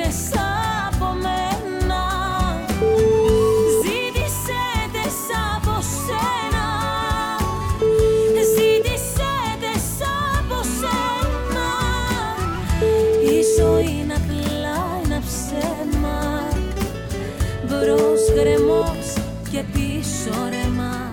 από μένα, ζήτησε τες από σένα, ζήτησε τες από σένα. Η ζωή είναι απλά ένα ψέμα, μπρος γκρεμός και πίσω ρεμά.